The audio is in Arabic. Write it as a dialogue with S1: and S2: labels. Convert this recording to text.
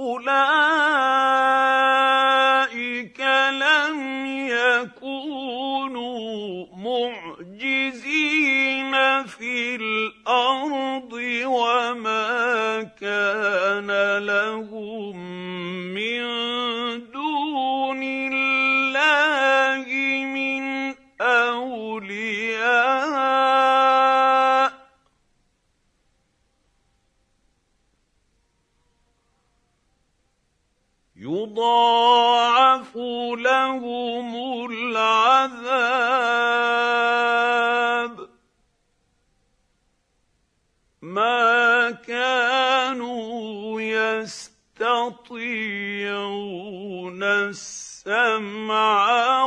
S1: أُولَٰئِكَ لَمْ يَكُونُوا مُعْجِزِينَ فِي الْأَرْضِ وَمَا كَانَ لَهُم مِّن دُونِ اللَّهِ مِنْ أَوْلِيَاءَ يُضَاعَفُ لَهُمُ الْعَذَابُ مَا كَانُوا يَسْتَطِيعُونَ السَّمْعَ